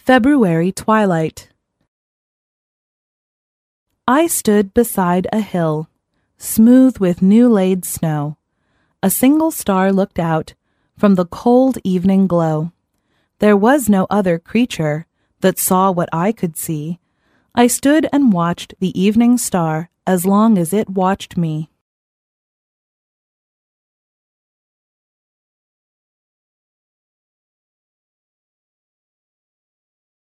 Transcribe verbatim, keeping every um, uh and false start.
February Twilight. I stood beside a hill, smooth with new-laid snow. A single star looked out from the cold evening glow. There was no other creature that saw what I could see. I stood and watched the evening star as long as it watched me.